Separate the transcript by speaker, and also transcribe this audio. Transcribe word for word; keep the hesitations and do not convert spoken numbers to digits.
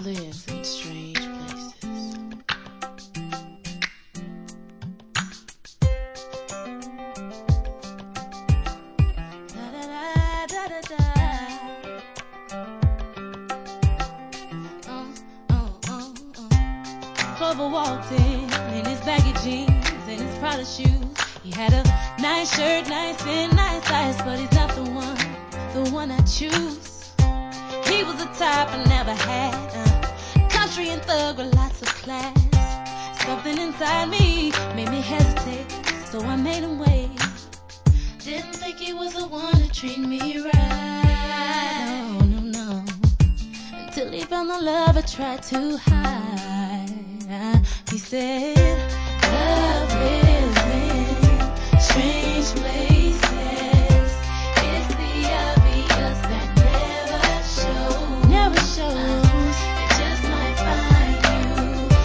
Speaker 1: in some strange places. Da da da da da da. Oh, oh, oh, oh. Clover walked in in his baggy jeans and his Prada shoes. He had a nice shirt, nice fit, nice eyes, but he's not the one, the one I choose. He was the type I never had, uh, country and thug with lots of class. Something inside me made me hesitate, so I made him wait. Didn't think he was the one to treat me right, no, no, no. Until he found the love I tried to hide. He said, love lives in strange places.